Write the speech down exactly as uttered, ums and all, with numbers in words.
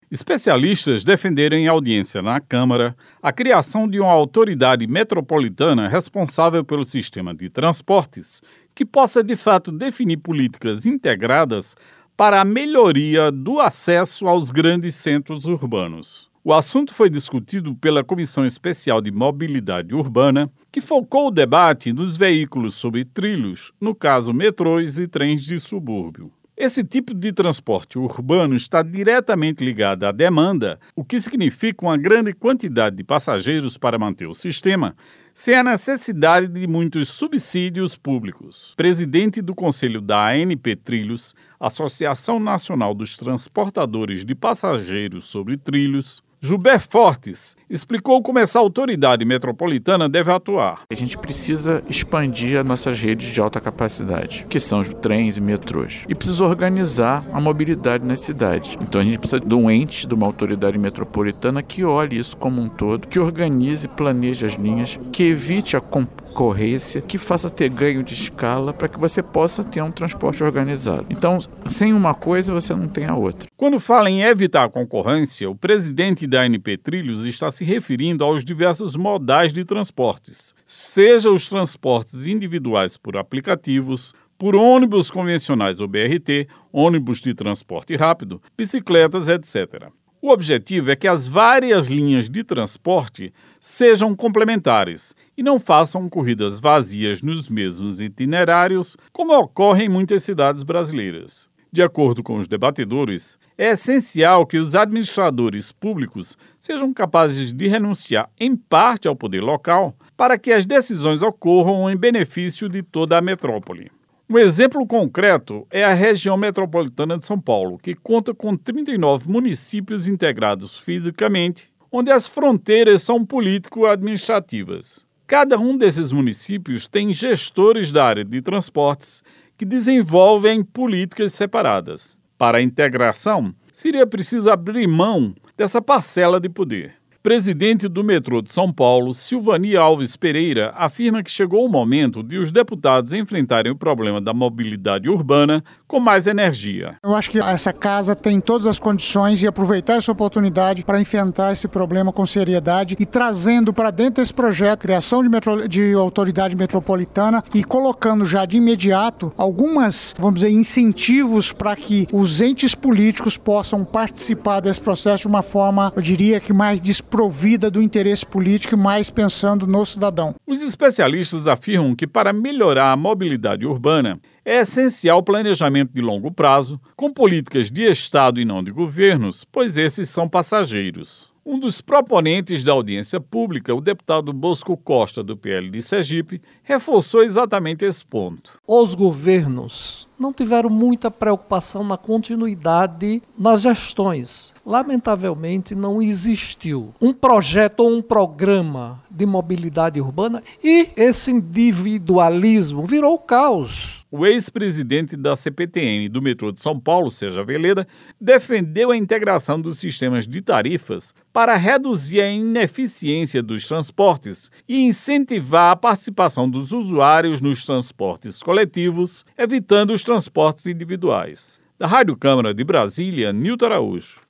Especialistas defenderam em audiência na Câmara a criação de uma autoridade metropolitana responsável pelo sistema de transportes, que possa de fato definir políticas integradas para a melhoria do acesso aos grandes centros urbanos. O assunto foi discutido pela Comissão Especial de Mobilidade Urbana, que focou o debate nos veículos sobre trilhos, no caso metrôs e trens de subúrbio. Esse tipo de transporte urbano está diretamente ligado à demanda, o que significa uma grande quantidade de passageiros para manter o sistema, sem a necessidade de muitos subsídios públicos. Presidente do Conselho da A N P Trilhos, Associação Nacional dos Transportadores de Passageiros sobre Trilhos, Gilber Fortes explicou como essa autoridade metropolitana deve atuar. A gente precisa expandir as nossas redes de alta capacidade, que são os trens e metrôs. E precisa organizar a mobilidade nas cidades. Então a gente precisa de um ente, de uma autoridade metropolitana que olhe isso como um todo, que organize e planeje as linhas, que evite a concorrência, que faça ter ganho de escala para que você possa ter um transporte organizado. Então, sem uma coisa, você não tem a outra. Quando fala em evitar a concorrência, o presidente da A N P Trilhos está se referindo aos diversos modais de transportes, seja os transportes individuais por aplicativos, por ônibus convencionais ou B R T, ônibus de transporte rápido, bicicletas, etcétera. O objetivo é que as várias linhas de transporte sejam complementares e não façam corridas vazias nos mesmos itinerários, como ocorre em muitas cidades brasileiras. De acordo com os debatedores, é essencial que os administradores públicos sejam capazes de renunciar em parte ao poder local para que as decisões ocorram em benefício de toda a metrópole. Um exemplo concreto é a região metropolitana de São Paulo, que conta com trinta e nove municípios integrados fisicamente, onde as fronteiras são político-administrativas. Cada um desses municípios tem gestores da área de transportes que desenvolvem políticas separadas. Para a integração, seria preciso abrir mão dessa parcela de poder. Presidente do metrô de São Paulo, Silvania Alves Pereira, afirma que chegou o momento de os deputados enfrentarem o problema da mobilidade urbana com mais energia. Eu acho que essa casa tem todas as condições de aproveitar essa oportunidade para enfrentar esse problema com seriedade e trazendo para dentro desse projeto criação de, metro, de autoridade metropolitana e colocando já de imediato algumas, vamos dizer, incentivos para que os entes políticos possam participar desse processo de uma forma, eu diria que mais desprovida do interesse político e mais pensando no cidadão. Os especialistas afirmam que para melhorar a mobilidade urbana é essencial o planejamento de longo prazo, com políticas de Estado e não de governos, pois esses são passageiros. Um dos proponentes da audiência pública, o deputado Bosco Costa, do P L de Sergipe, reforçou exatamente esse ponto. Os governos não tiveram muita preocupação na continuidade nas gestões. Lamentavelmente, não existiu um projeto ou um programa de mobilidade urbana e esse individualismo virou caos. O ex-presidente da C P T M do metrô de São Paulo, Sérgio Veleda, defendeu a integração dos sistemas de tarifas para reduzir a ineficiência dos transportes e incentivar a participação dos usuários nos transportes coletivos, evitando os transportes individuais. Da Rádio Câmara de Brasília, Nilton Araújo.